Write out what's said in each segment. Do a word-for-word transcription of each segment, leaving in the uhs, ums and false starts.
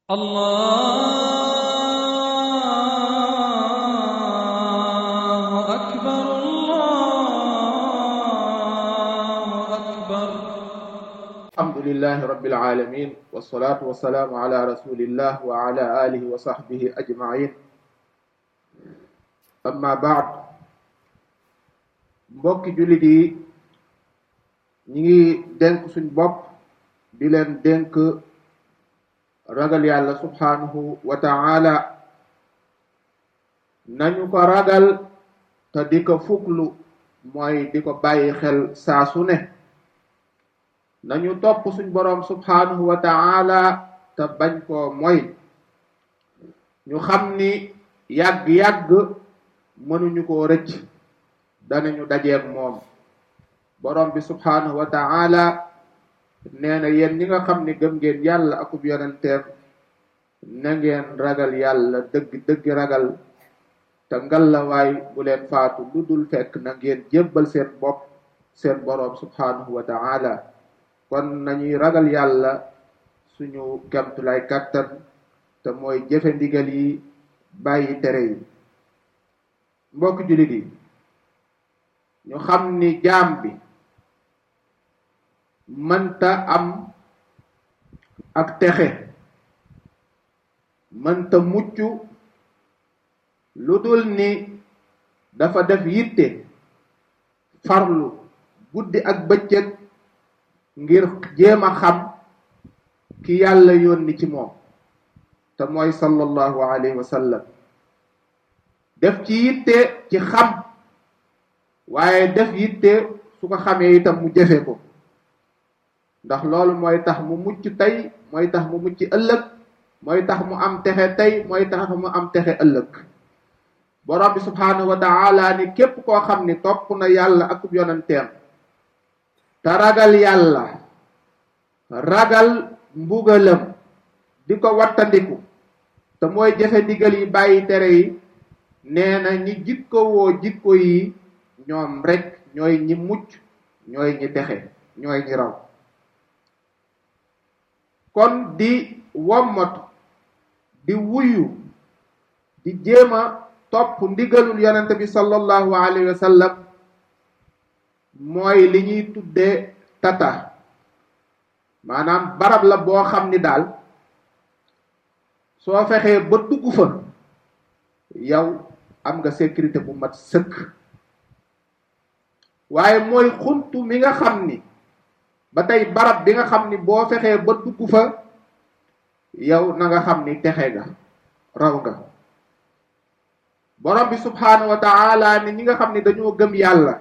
الله أكبر الله أكبر. الحمد لله رب العالمين والصلاة والسلام على رسول الله وعلى آله وصحبه أجمعين. أما بعد، mbokki jullit yi ñi ngi dénk suñ bopp di leen dénk ragal yàlla subhanahu wa ta'ala. nañu ko ragal te di ko fuglu, mooy di ko bàyyi xel saa su ne. nañu topp suñ boroom subhanahu wa ta'ala te bañ koo moy. ñu xam ni yàgg-yàgg mënuñu koo rëcc, danañu dajeeg moom. boroom bi subhanahu wa ta'ala nee na yéen ñi nga xam ni gëm ngeen yàlla akub yonenteem, na ngeen ragal yàlla dëgg dëgg ragal, te ngallawaay bu leen faatu lu dul fekk na ngeen jébbal seen bopp seen boroom subhanahu wa ta'ala. kon nañuy ragal yàlla suñu kemtulay kàttan, te mooy jëfe ndigal yi bàyyi tere yi. mbokk jullit yi, ñu xam ni jaam bi mënta am ak texe, mënta mucc lu dul ni dafa def yitte farlu guddi ak bëccëg ngir jéem a xam ki yàlla yónni ci moom, te mooy sallallahu alayhi wa sallam. def ci yitte ci xam, waaye def yitte su ko xamee itam mu jëfe ko, ndax loolu mooy tax mu mucc tey, mooy tax mu mucc ëllëg, mooy tax mu am texe tey, mooy tax mu am texe ëllëg. borom bi subhanahu wa ta'ala ni képp koo xam ni topp na yàlla akub yonenteem te ragal yàlla, ragal mbugalam, di ko wattandiku, te mooy jëfe ndigal yi bàyyi tere yi, nee na ñi jikko woo jikko yi ñoom rek ñooy ñi mucc, ñooy ñi texe, ñooy ñi raw. kon di wommatu, di wuyu, di jéema topp ndigalul yonente bi sallallahu alayhi wa sallam mooy li ñuy tuddee tata. maanaam barab la boo xam ni daal soo fexee ba dugg fa yow am nga sécurité bu mat sëkk. waaye mooy xuntu mi nga xam ni ba tey barab bi nga xam ni boo fexee ba dugg fa yow na nga xam ni texe nga, raw nga. borom bi subhanahu wa ta'ala ni ñi nga xam ni dañoo gëm yàlla,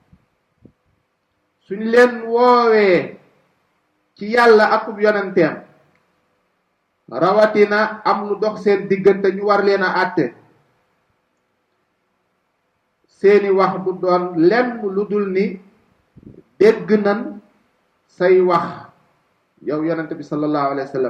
suñ leen woowee ci yàlla akub yonenteem, rawatina am lu dox seen diggante ñu war leen a àtte, seeni wax du doon lenn lu dul ni dégg nan say wax yow yonente bi sallallahu alayhi wa sallam,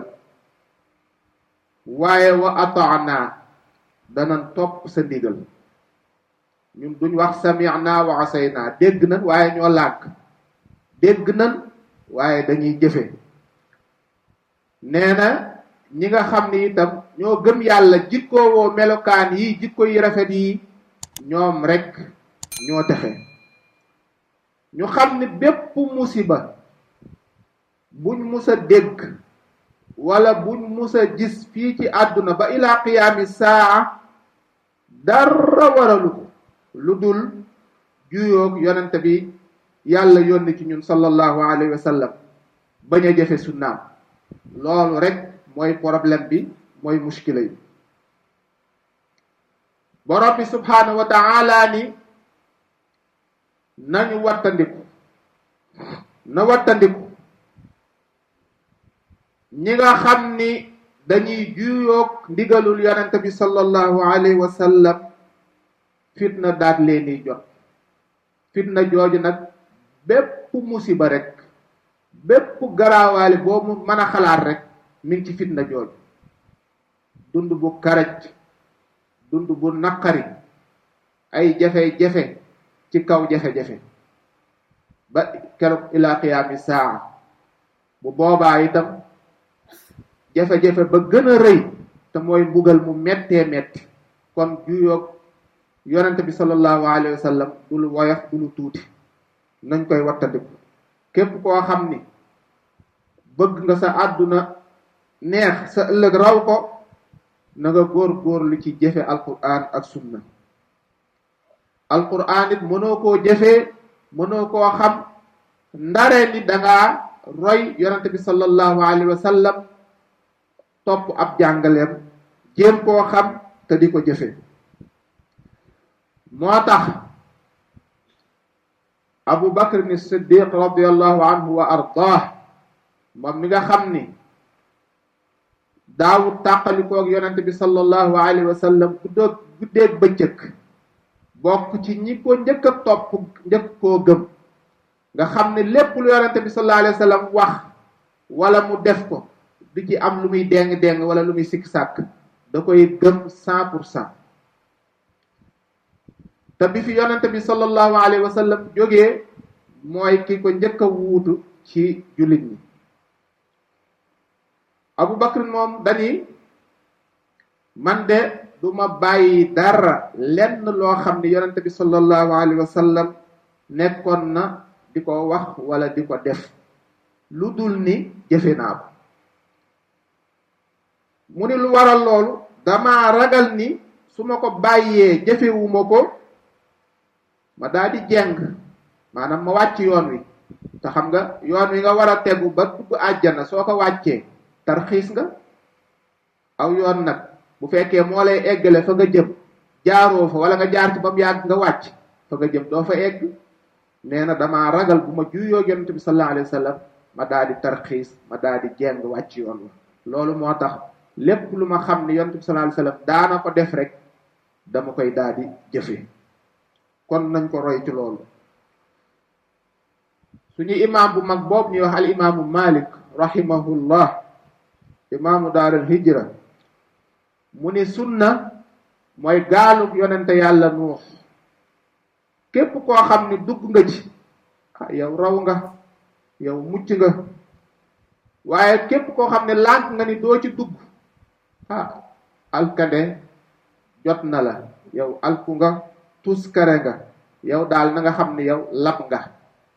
waaye wa ata'na danan topp sa ndigal. ñun duñ wax sami'na wa asayna, dégg nan waaye ñoo lànk, dégg nan waaye dañuy jëfe. nee na ñi nga xam ni itam ñoo gëm yàlla, jikkoo woo melokaan yi, jikko yi rafet yi, ñoom rek ñoo texe. ñu xam ni bépp musiba buñ musa dégg wala buñ musa gis fii ci àdduna ba ila qiyaami saa, dara waralu ko lu dul juyoog yonente bi yàlla yónni ci ñun sallallahu alayhi wa sallam, bañ a jëfe sunnaam. loolu rek mooy problème bi, mooy muskila yi. borom bi subhanahu wa ta'ala ni nañu wattandiku, na wattandiku ñi nga xam ni dañuy juyoog ndigalul yonente bi sallallahu alayhi wa sallam, fitna daat leeni jot. fitna jooju nag bépp musiba rek, bépp garaawaali boo mu mën a xalaat rek mi ngi ci fitna jooju. dund bu karaj, dund bu naqari, ay jafe-jafe ci kaw jafe-jafe ba keroog ila qiyaami saa. bu boobaa itam jafe-jafe ba gën a rëy te mooy mbugal mu mettee metti kon juyoog yonente bi sallallahu alayhi wa sallam du lu woyof du lu tuuti nañ koy wattandiku képp koo xam ni bëgg nga sa àdduna neex sa ëllëg raw ko na nga góor góorlu ci jëfe alquran ak sunna alquran it mënoo koo jëfee mënoo koo xam ndare ni dangaa roy yonente bi sallallahu alayhi wa sallam topp ab jàngaleem jéem koo xam te di ko jëfe moo tax abu bakr ni siddiq radiallahu anhu wa ardaah moom mi nga xam ni daawut tàqalikoog yonente bi sallallahu alayhi wa sallam guddoog guddeeg bëccëg bokk ci ñi ko njëkk a topp njëkk koo gëm nga xam ne lépp lu yonente bi sallallahu alayhi wa sallam wax wala mu def ko du ci am lu muy déng-déng wala lu muy sikk sàkk da koy gëm cent pour cent te bi fi yonente bi sallallahu alayhi wa sallam jógee mooy ki ko njëkk a wuutu ci jullit ñi Abu Bakr moom dani man de du ma bàyyi dara lenn loo xam ne yonente bi sallallahu alayhi wa sallam nekkoon na di ko wax wala di ko def lu dul ni jëfe naa ko mu ni lu waral loolu dama ragal ni su ma ko bàyyee jëfewuma ko ma daal di jeng maanaam ma wàcc yoon wi te xam nga yoon wi nga war a tegu ba dugg àjjana soo ko wàccee tarxiis nga aw yoon nag bu fekkee moo lay eggale fa nga jëm jaaroo fa wala nga jaar ci ba mu yàgg nga wàcc fa nga jëm doo fa egg nee na damaa ragal bu ma juyoo yonent bi sallallahu alayhi wa sallam ma daal di tarxiis ma daal di jeng wàcc yoon wa loolu moo tax lépp lu ma xam ne yonent bi sallallahu alayhi wa sallam daana ko def rek dama koy daal di jëfe kon nañ ko roy ci loolu suñu imaam bu mag boobu ñuy wax al imaamu Malik rahimahullah imaamu daaral hijra mu ni sunna mooy gaalug yonente yàlla nuux képp koo xam ni dugg nga ci ah yow raw nga yow mucc nga waaye képp koo xam ne lànk nga ni doo ci dugg ah alkande jot na la yow alku nga tuskare nga yow daal na nga xam ni yow lab nga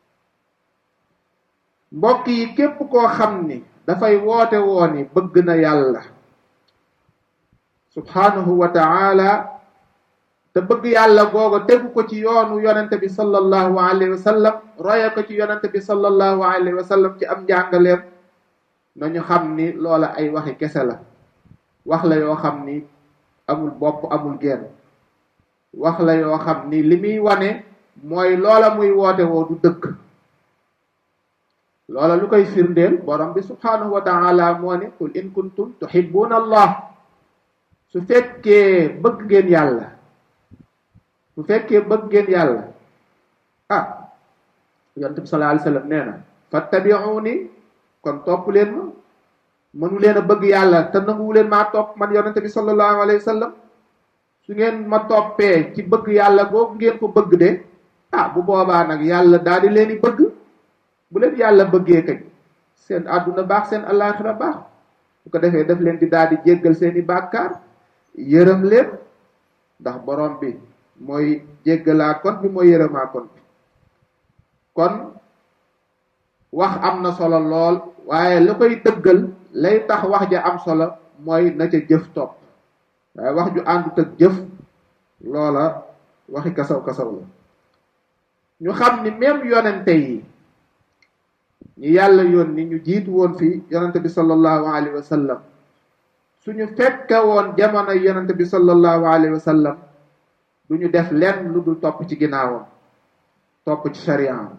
mbokk yi képp koo xam ni dafay woote wooni bëgg na yàlla subhanahu wa ta'ala te bëgg yàlla googu tegu ko ci yoonu yonente bi sallallahu alayhi wa sallam roye ko ci yonente bi sallallahu alayhi wa sallam ci am njàngaleem nañu xam ni loola ay waxi kese la wax la yoo xam ni amul bopp amul genn wax la yoo xam ni li muy wane mooy loola muy woote woo du dëgg loola lu koy firndeel borom bi subhanahu wa ta'ala moo ne qul in kuntum tuhibbuna allah su fekkee bëgg ngeen yàlla su fekkee bëgg ngeen yàlla ah yonent bi sallallahu alayhi wasallam nee na fattabi'uni kon topp leen ma mënu leen a bëgg yàlla te nanguwu leen maa topp man yonent bi sallallahu alayhi wasallam su ngeen ma toppee ci bëgg yàlla googu ngeen ko bëgg de ah bu boobaa nag yàlla daal di leen di bëgg bu leen yàlla bëggee kañ seen àdduna baax seen àllaaxira baax bu ko defee daf leen di daal di jéggal seeni bàkkaar yërëm leen ndax borom bi mooy jéggalaa kon bi mooy yërëmaa kon bi kon wax am na solo lool waaye la koy dëggal lay tax wax ja am solo mooy na ca jëf topp waaye wax ju àndut ak jëf loola waxi kasaw kasaw la ñu xam ni même yonente yi ñi yàlla yónni ñu jiitu woon fi yonente bi sallallahu alayhi wa sallam suñu fekke woon jamono yonente bi sallallahu alayhi wa sallam du ñu def lenn lu dul topp ci ginnaawam topp ci shari'am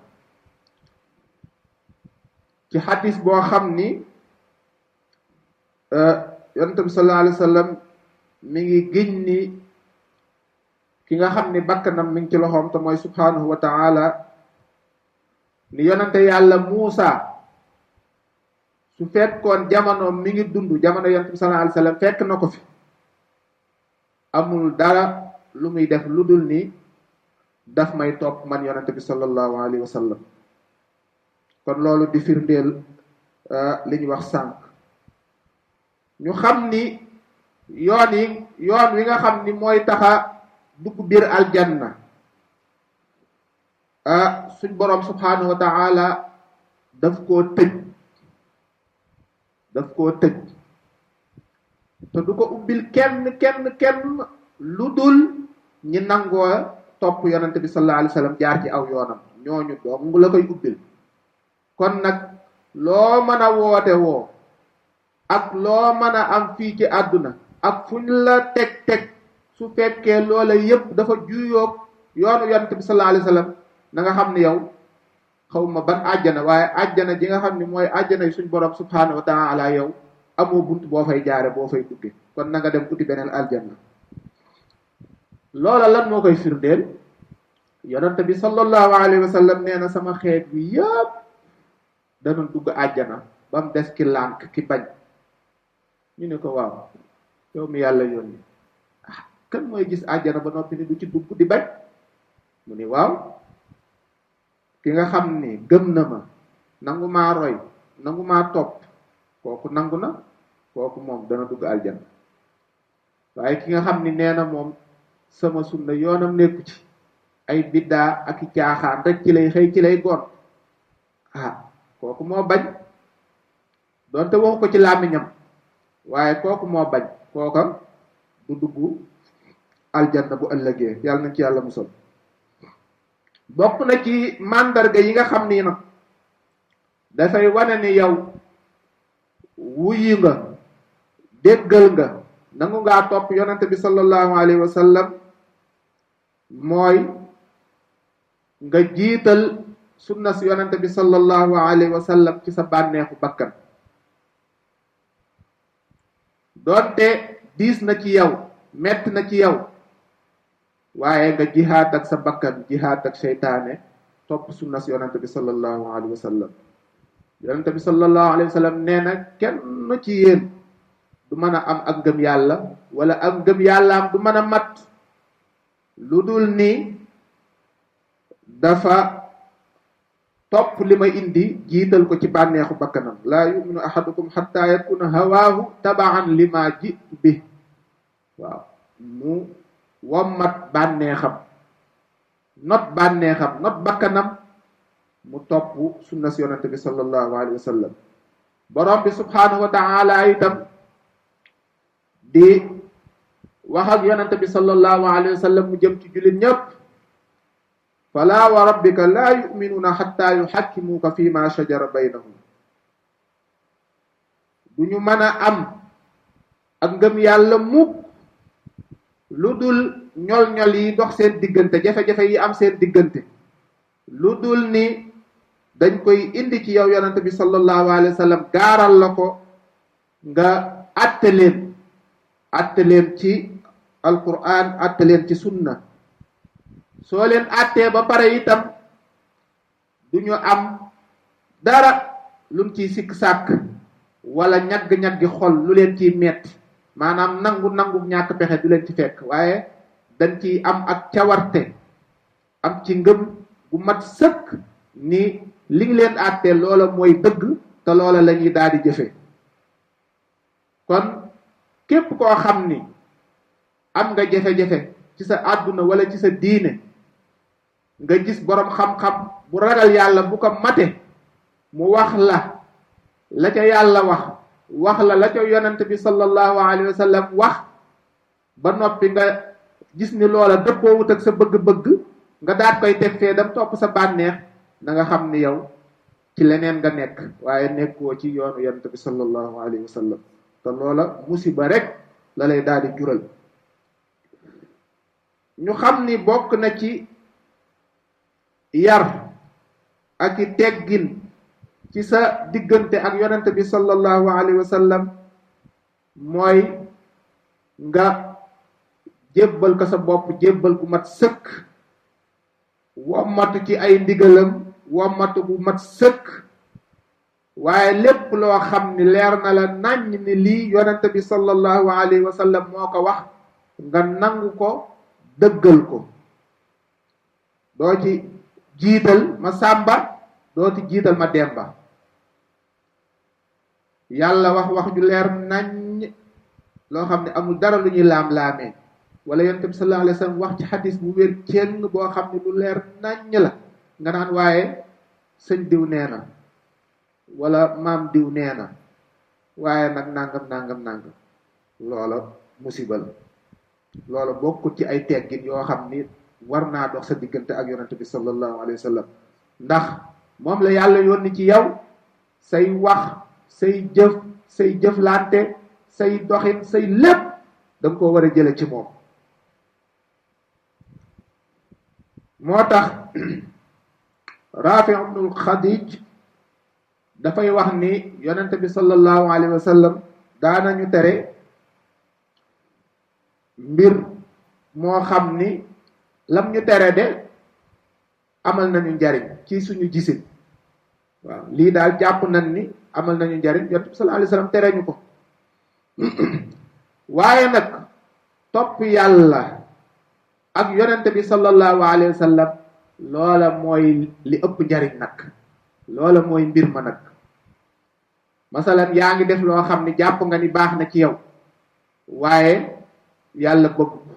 ci xadis boo xam ni yonente bi sallallahu alayhi wa sallam mi ngi giñ ni ki nga xam ni bakkanam mi ngi ci loxoom te mooy subhanahu wa ta'ala ni yonente yàlla Muusa su fekkoon jamono mi ngi dund jamono yonente bi sallallahu alayhi wa sallam fekk na ko fi amul dara lu muy def lu dul ni daf may topp man yonente bi sallallahu alayhi wa sallam kon loolu di firndeel li ñu wax sànq ñu xam ni yoon yi yoon wi nga xam ni mooy taxa dugg biir aljanna ah suñ boroom subhanahu wa ta'ala daf koo tëj daf koo tëj te du ko ubbil kenn kenn kenn lu dul ñi nangoo topp yonente bi sallallahu alayhi wa sallam jaar ci aw yoonam ñooñu dong la koy ubbil kon nag loo mën a woote woo ak loo mën a am fii ci àdduna ak fuñ la teg teg su fekkee loola yépp dafa juyoog yoonu yonente bi sallallahu alayhi wa sallam na nga xam ni yow xawma ban àjjana waaye àjjana ji nga xam ni mooy àjjana yi suñ borom subhanahu wa ta'ala yow amoo bunt boo fay jaare boo fay dugge kon na nga dem uti beneen aljanna loola lan moo koy firndeel yonente bi sallallahu alayhi wa sallam nee na sama xeet bi yépp dana dugg àjjana ba mu des ki lànk ki bañ ñu ne ko waaw yow mi yàlla yónni ah kan mooy gis àjjana ba noppi ni du ci dugg di bañ mu ni waaw ki nga xam ni gëm na ma nangu maa roy nangu maa topp kooku nangu na kooku moom dana dugg aljana waaye ki nga xam ni nee na moom sama sunna yoonam nekku ci ay biddaa ak i caaxaan rek ci lay xëy ci lay goon ah kooku moo bañ doonte waxu ko ci làmmiñam waaye kooku moo bañ kooka du dugg aljanna bu ëllëgee yàlla nañ ci yàlla musal bokk na ci màndarga yi nga xam ni nag dafay wane ni yow wuyi nga déggal nga nangu ngaa topp yonente bi sallallahu alayhi wa sallam mooy nga jiital sunna si yonente bi sallallahu alayhi wa sallam ci sa bànneexu bakkan doonte diis na ci yow metti na ci yow waaye nga jihaad ak sa bakkan jihaad ak seytaane topp sunna si yonente bi sallallahu alayhi wa sallam yonente bi sallallahu alayhi wa sallam nee na kenn ci yéen du mën a am ak ngëm yàlla wala ak ngëm yàllaam du mën a mat lu dul ni dafa topp li ma indi jiital ko ci bànneexu bakkanam laa yuminu ahadukum hatta yakuna hawaahu tabaan li ma jitu bi waaw mu wommat bànneexam not bànneexam not bakkanam mu topp sunna si yonente bi sallallahu alayhi wa sallam borom bi subhanahu wa ta'ala itam di wax ak yonente bi sallallahu alayhi wa sallam mu jëm ci jullit ñépp fala wa rabbika la yu'minuna hatta yuhakkimuka fi ma shajara baynahum duñu mën a am ak ngëm yàlla mukk lu dul ñol-ñol yi dox seen diggante jafe-jafe yi am seen diggante lu dul ni dañ koy indi ci yow yonente bi sallallahu alayhi wa sallam gaaral la ko nga atte leen atte leen ci alquran atte leen ci sunna soo leen attee ba pare itam duñu am dara luñ ciy sikk sàkk wala ñagg-ñaggi xol lu leen ciy metti maanaam nangu nangu ñàkk pexe du leen ci fekk waaye dañ ciy am ak cawarte am ci ngëm gu mat sëkk ni li ngi leen àttee loola mooy dëgg te loola la ñuy daal di jëfe kon képp koo xam ni am nga jafe-jafe ci sa àdduna wala ci sa diine nga gis boroom xam-xam bu ragal yàlla bu ko mate mu wax la la ca yàlla wax wax la la ca yonent bi sallallahu alayhi wa sallam wax ba noppi nga gis ni loola dëppoowut ak sa bëgg-bëgg nga daat koy teg fee dem topp sa bànneex na nga xam ni yow ci leneen nga nekk waaye nekkoo ci yoonu yonent bi sallallahu alayhi wa sallam te loola musiba rek la lay daal di jural ñu xam ni bokk na ci yar ak i teggin ci sa diggante ak yonent bi sallallahu alayhi wa sallam mooy nga jébbal ko sa bopp jébbal ku mat sëkk wommatu ci ay ndigalam wommatu bu mat sëkk waaye lépp loo xam ni leer na la naññ ni lii yonent bi sallallahu alayhi wa sallam moo ko wax nga nangu ko dëggal ko doo ci jiital ma sàmba doo ci jiital ma demba yàlla wax wax ju leer naññ loo xam ne amul dara lu ñuy laam-laamee wala yonent bi sallallahu alayhi wa sallam wax ci xadis bu wér ceng boo xam ne lu leer naññ la nga naan waaye sëñ diw nee na wala maam diw nee na waaye nag nangam nangam nangam loola musiba la loola bokkut ci ay teggin yoo xam ni war naa dox sa diggante ak yonent bi sallallahu alayhi wa sallam ndax moom la yàlla yónni ci yow say wax say jëf say jëflante say doxin say lépp da nga koo war a jële ci moom moo tax Rafi ibnul Xadij dafay wax ni yonent bi sallallahu alayhi wa sallam daanañu tere mbir moo xam ni lam ñu tere de amal nañu njariñ ci suñu gisin waaw lii daal jàpp nañ ni amal nañu njariñ yonent bi sallallahu alayhi wa sallam tere ñu ko waaye nag topp yàlla ak yonent bi sallallahu alayhi wa sallam loola mooy li ëpp njariñ nag loola mooy mbir ma nag masalan yaa ngi def loo xam ni jàpp nga ni baax na ci yow waaye yàlla bëgg ko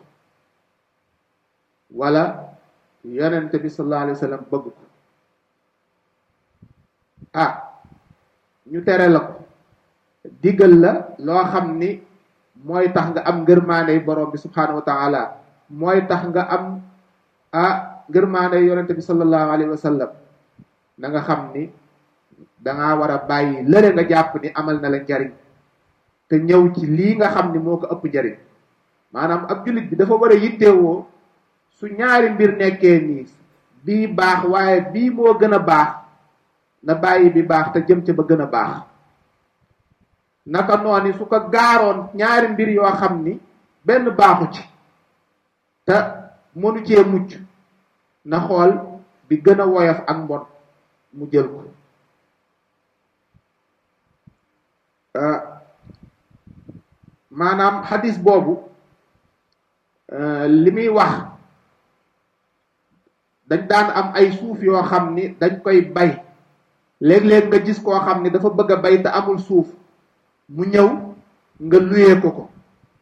wala yonent bi sallallahu alayhi wa sallam bëgg ko ah ñu tere la ko digal la loo xam ni mooy tax nga am ngërmaande borom bi subhanahu wa taala mooy tax nga am ah ngërmaande yonent bi sallallahu alayhi wa sallam na nga xam ni dangaa war a bàyyi lële nga jàpp ni amal na la njariñ te ñëw ci lii nga xam ni moo ko ëpp njariñ maanaam ab jullit bi dafa war a yittewoo su ñaari mbir nekkee nii bii baax waaye bii moo gën a baax na bàyyi bi baax te jëm ca ba gën a baax naka noonu su ko gaaroon ñaari mbir yoo xam ni benn baaxu ci te mënu cee mucc na xool bi gën a woyof ak mbon mu jël ko maanaam xadis boobu li muy wax dañ daan am ay suuf yoo xam ni dañ koy bay léeg-léeg nga gis koo xam ni dafa bëgg a bay te amul suuf mu ñëw nga luyee ko ko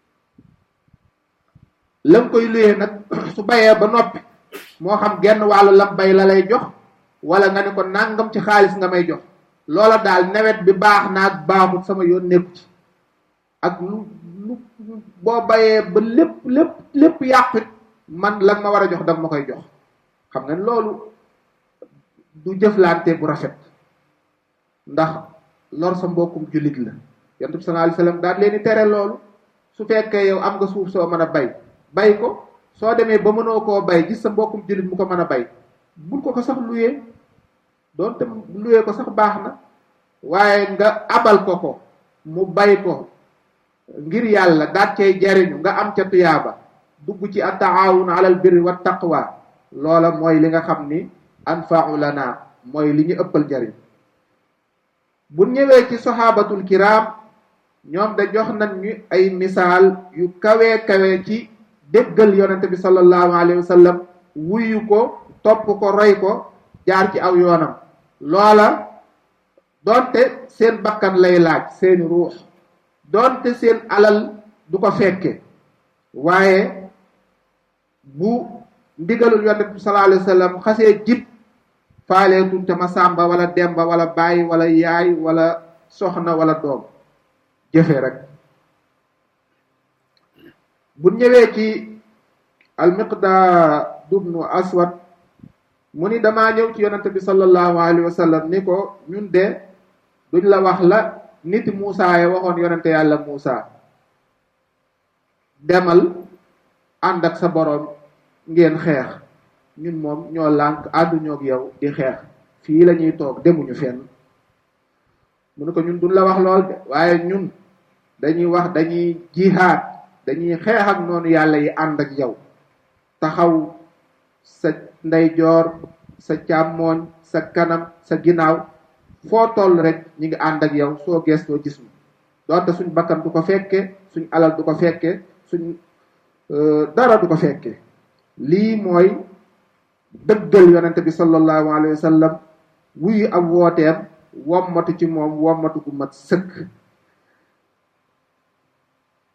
lam koy luyee nag su bayee ba noppi moo xam genn wàllu lam bay la lay jox wala nga ne ko nangam ci xaalis nga may jox loola daal nawet bi baax naag baaxut sama yoon nekku ci ak lu lu boo bayee ba lépp lépp lépp yàqut man la ma war a jox danga ma koy jox xam nga loolu du jëflante bu rafet ndax lor sa mbokkum jullit la yonent bi sallallahu alayhi wasallam daal leen di tere loolu su fekkee yow am nga suuf soo mën a bay bay ko soo demee ba mënoo koo bay gis sa mbokkum jullit mu ko mën a bay bul ko ko sax luyee doonte luyee ko sax baax na waaye nga abal ko ko mu bay ko ngir yàlla daat cay jariñu nga am ca tuyaaba dugg ci at-taawun alal birri wat taqwa loola mooy li nga xam ni anfa'u lana mooy li ñu ëppal jariñ bu ñëwee ci sahabatul kiram ñoom da jox nañ ñu ay misaal yu kawe kawe ci déggal yonente bi sallallahu alayhi wa sallam wuyu ko topp ko roy ko jaar ci aw yoonam loola doonte seen bakkan lay laaj seeni ruux doonte seen alal du ko fekke waaye bu ndigalul yonente bi sallallahu alayhi wa sallam xasee jib faaleetuñ te ma sàmba wala demba wala baay wala yaay wala soxna wala doom jëfe rek bu ñëwee ci al-Miqdaad ibnu Aswad mu ni damaa ñëw ci yonente bi sallallahu alayhi wa sallam ni ko ñun de duñ la wax la nit Muusa ya waxoon yonente yàlla Muusa demal ànd ak sa boroom ngeen xeex ñun moom ñoo lànk ànduñoo ak yow di xeex fii la ñuy toog demuñu fenn mu ne ko ñun duñ la wax lool de waaye ñun dañuy wax dañuy jihaad dañuy xeex ak noonu yàlla yi ànd ak yow taxaw sa ndeyjoor sa càmmooñ sa kanam sa ginnaaw foo toll rek ñi ngi ànd ak yow soo gestoo gis ñu doonte suñ bakkan du ko fekke suñ alal du ko fekke suñ dara du ko fekke lii mooy dëggal yonente bi sallallahu alayhi wa sallam wuyu ab wooteem wommatu ci moom wommatu gu mat sëkk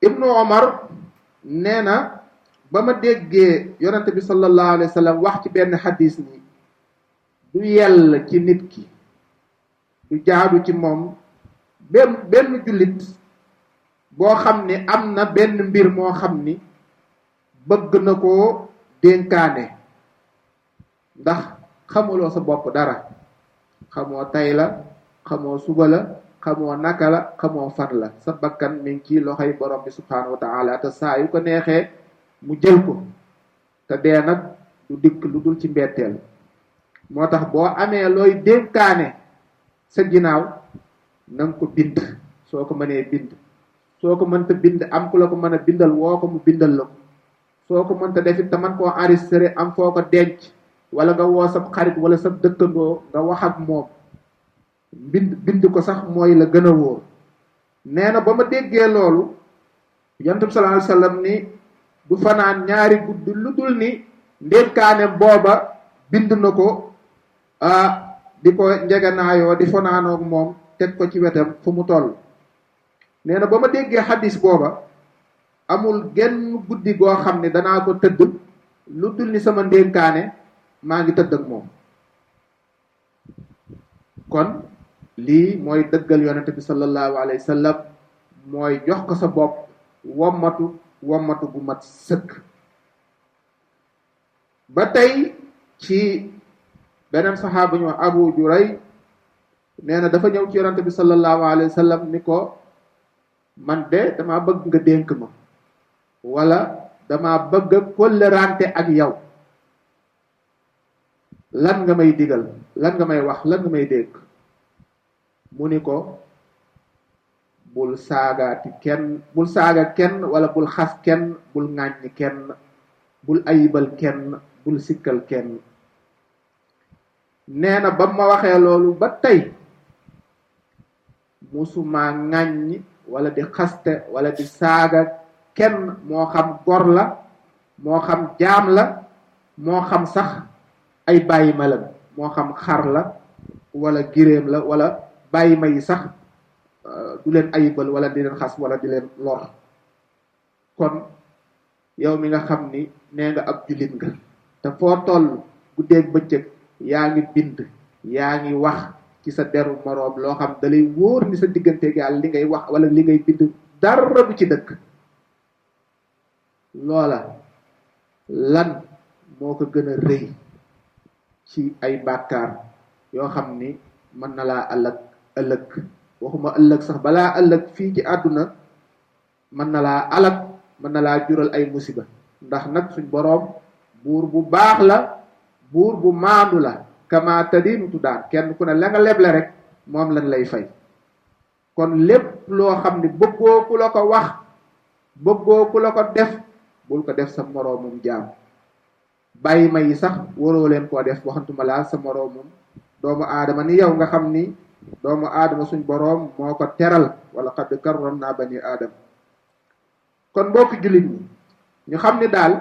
ibnu Omar nee na ba ma déggee yonente bi sallallahu alayhi wa sallam wax ci benn xadis ni du yell ci nit ki du jaadu ci moom benn benn jullit boo xam ni am na benn mbir moo xam ni bëgg na koo dénkaane ndax xamuloo sa bopp dara xamoo tay la xamoo suba la xamoo naka la xamoo fan la sa bakkan mi ngi ci loxoy borom bi subhanahu wa taala te saa yu ko neexee mu jël ko te dee nag du dikk lu dul ci mbetteel moo tax boo amee looy dénkaane sa ginnaaw na nga ko bind soo ko mënee bind soo ko mënta bind am ku la ko mën a bindal woo ko mu bindal la ko soo ko mënta defit te man koo enregistré am foo ko denc wala nga woo sab xarit wala sab dëkkandoo nga wax ak moom bind bind ko sax mooy la gën a wóor nee na ba ma déggee loolu yonent bi sallallahu alayhi wasallam ni du fanaan ñaari guddi lu dul ni ndénkaane booba bind na ko ah di ko njeganaayoo di fanaanoog moom teg ko ci wetam fu mu toll nee na ba ma déggee xadis booba amul genn guddi goo xam ne danaa ko tëdd lu dul ni sama ndénkaane maa ngi tëdd ak moom kon lii mooy dëggal yonente bi sallallahu alayhi wa sallam mooy jox ko sa bopp wommatu wommatu bu mat sëkk ba tey ci beneen saxaaba ñu Abu Juray nee na dafa ñëw ci yonente bi sallallahu alayhi wa sallam ni ko man de dama bëgg nga dénk ma wala dama bëgg a kóllërante ak yow lan nga may digal lan nga may wax lan nga may dénk mu ni ko bul saagaati kenn bul saaga kenn wala bul xas kenn bul ŋàññi kenn bul ayibal kenn bul sikkal kenn nee na ba ma waxee loolu ba tey musuma ŋàññi wala di xaste wala di saaga kenn moo xam gor la moo xam jaam la moo xam sax ay bàyyi ma la moo xam xar la wala giréem la wala bàyyi ma yi sax du leen ayibal wala di leen xas wala di leen lor kon yow mi nga xam ni nee nga ab jullit nga te foo toll guddeeg bëccëg yaa ngi bind yaa ngi wax ci sa deru moroom loo xam da lay wóor ni sa digganteeg yàlla li ngay wax wala li ngay bind dara du ci dëkk loola lan moo ko gën a rëy ci ay bàkkaar yoo xam ni mën na laa ëllëg ëllëg waxuma ëllëg sax balaa ëllëg fii ci àdduna mën na laa alag mën na laa jural ay musiba ndax nag suñ boroom buur bu baax la buur bu maandu la kama tadinu tudaan kenn ku ne la nga leble rek moom lañ lay fay kon lépp loo xam ni bëggoo ku la ko wax bëggoo ku la ko def bul ko def sa moroomum jaam bàyyi ma yi sax waroo leen koo def waxantuma laa sa moroomum doomu aadama ni yow nga xam ni doomu aadama suñ boroom moo ko teral wala qad karramna bani aadam kon mbokk jullit ñi ñu xam ni daal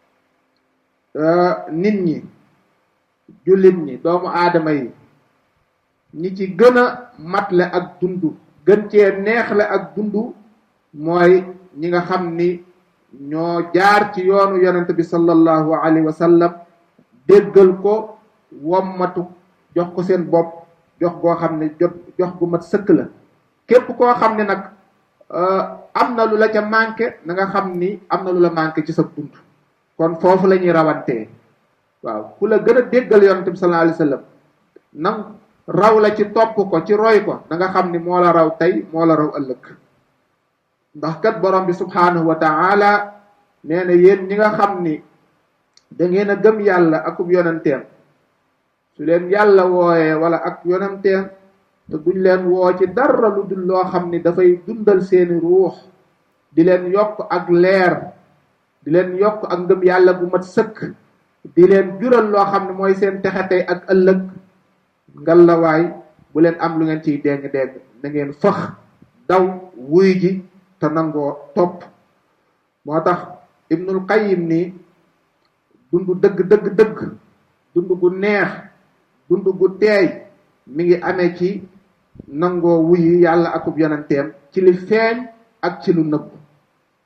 nit ñi jullit ñi doomu aadama yi ñi ci gën a matle ak dundu gën cee neexle ak dundu mooy ñi nga xam ni ñoo jaar ci yoonu yonent bi sallallahu alayhi wa sallam déggal ko wommatu jox ko seen bopp jox goo xam ne jot jox gu mat sëkk la képp koo xam ne nag am na lu la ca manqué na nga xam ni am na lu la manqué ci sa dund kon foofu la ñuy rawantee waaw ku la gën a déggal yonent bi sallallahu alayhi wa sallam nang raw la ci topp ko ci roy ko na nga xam ni moo la raw tey moo la raw ëllëg ndax kat borom bi subhanahu wa ta'ala nee na yéen ñi nga xam ni da ngeen a gëm yàlla akub yonenteem su leen yàlla wooyee wala ak yonenteem te duñ leen woo ci dara lu dul loo xam ni dafay dundal seeni ruux di leen yokk ak leer di leen yokk ak ngëm yàlla bu mat sëkk di leen jural loo xam ne mooy seen texe tey ak ëllëg ngalawaay bu leen am lu ngeen ciy dégg-dégg na ngeen fëx daw wuy ji te nangoo topp moo tax Ibnul Qayyim ni dund dëgg dëgg dëgg dund gu neex dund gu teey mi ngi amee ci nangoo wuyi yàlla akub yonenteem ci li feeñ ak ci lu nëbb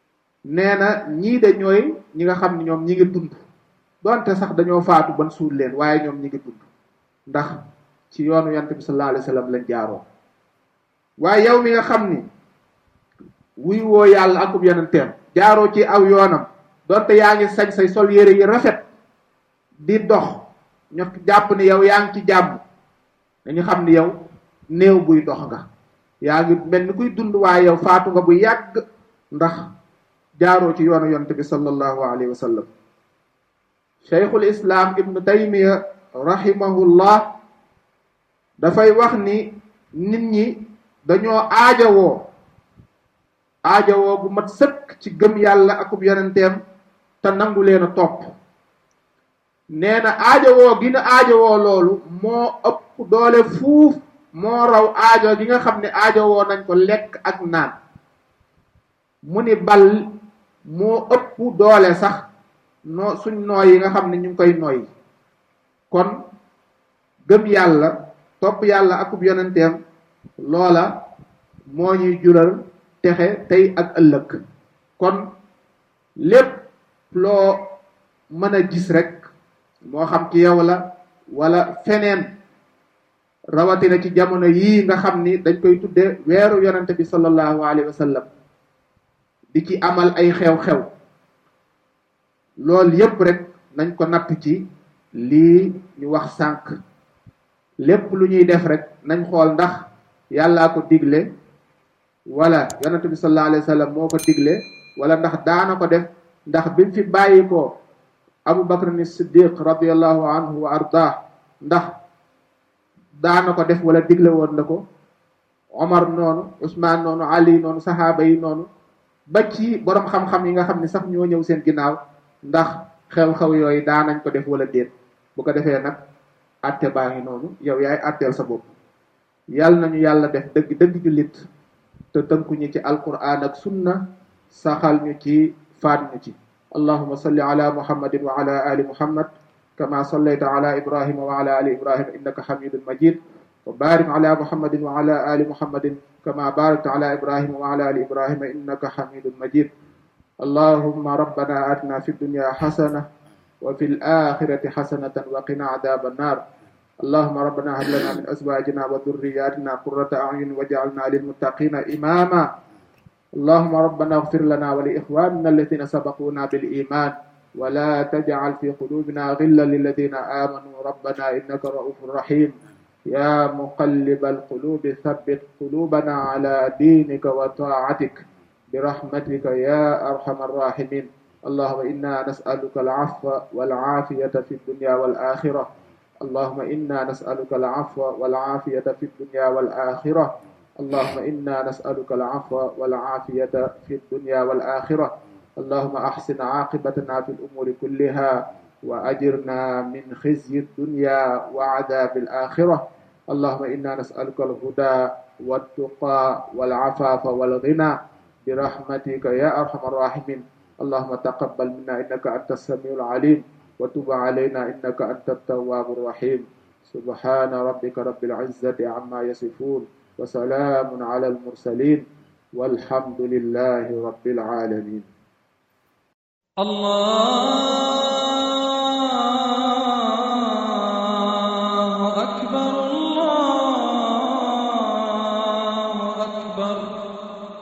nee na ñii de ñooy ñi nga xam ne ñoom ñi ngi dund donte sax dañoo faatu ban suul leen waaye ñoom ñi ngi dund ndax ci yoonu yonent bi sallallahu alayhi wa sallam lañ jaaroo waaye yow mi nga xam ni wuy woo yàlla akub yonenteem jaaroo ci aw yoonam donte yaa ngi sañ say sol yére yi rafet di dox ñu jàpp ni yow yaa ngi ci jàmm dañu xam ni yow néew buy dox nga yaa ngi mel ni kuy dund waaye yow faatu nga bu yàgg ndax jaaroo ci yoonu yonent bi sallallahu alayhi wa sallam cheikhul islam ibnu taymiya rahimahullah dafay wax ni nit ñi dañoo aajawoo aajawoo bu mat sëkk ci gëm yàlla akub yonenteem te nangu leen a topp nee na aajawoo gi na aajawoo loolu moo ëpp doole fuuf moo raw aajo gi nga xam ne aajawoo nañ ko lekk ak naan mu ni bal moo ëpp doole sax noo suñ nooy yi nga xam ne ñu ngi koy nooy kon gëm yàlla topp yàlla akub yonenteem loola moo ñuy jural texe tey ak ëllëg kon lépp loo mën a gis rek moo xam ci yow la wala feneen rawatina ci jamono yii nga xam ni dañ koy tudde weeru yonente bi sallallahu alayhi wa sallam di ci amal ay xew-xew loolu yépp rek nañ ko natt ci lii ñu wax sànq lépp lu ñuy def rek nañ xool ndax yàllaa ko digle wala yonente bi sallallahu alayhi wa sallam moo ko digle wala ndax daana ko def ndax bi mu fi bàyyi ko Abu Bakr ni Siddiq radiyallahu anhu wa ardah ndax daana ko def wala digle woon na ko Omar noonu Ousmane noonu Ali noonu sahaaba yi noonu ba ci borom xam-xam yi nga xam ne sax ñoo ñëw seen ginnaaw ndax xew-xew yooyu daanañ ko def wala déet bu ko defee nag atte baa ngi noonu yow yaay atteel sa bopp yàlla nañu yàlla def dëgg dëgg jullit te tënkuñu ci alquran ak sunna saxal ñu ci faat ñu ci allahuma salli ala muhammadin wa ala ali muhammad kama sallayta ala ibrahima wa ala ali ibrahima innaka hamidun majid wa barik ala muhammadin wa ala ali muhammadin kama barakta ala ibrahima wa ala ali ibrahima innaka hamidun majid allahumma rabbana atina fi dunya hasana wa fil akhirati hasanatan wa qina adhaban nar allahumma rabbana hab lana min azwajina wa dhurriyyatina qurrata a'yun waj'alna lil muttaqina imama اللهم ربنا اغفر لنا ولإخواننا الذين سبقونا بالإيمان ولا تجعل في قلوبنا غلا للذين آمنوا ربنا إنك رؤوف رحيم يا مقلب القلوب ثبت قلوبنا على دينك وطاعتك برحمتك يا أرحم الراحمين اللهم إنا نسألك العفو والعافية في الدنيا والآخرة اللهم إنا نسألك العفو والعافية في الدنيا والآخرة اللهم إنا نسألك العفو والعافية في الدنيا والآخرة اللهم أحسن عاقبتنا في الأمور كلها وأجرنا من خزي الدنيا وعذاب الآخرة اللهم إنا نسألك الهدى والتقى والعفاف والغنى برحمتك يا أرحم الراحمين اللهم تقبل منا إنك أنت السميع العليم وتب علينا إنك أنت التواب الرحيم سبحان ربك رب العزة عما يصفون وسلام على المرسلين والحمد لله رب العالمين الله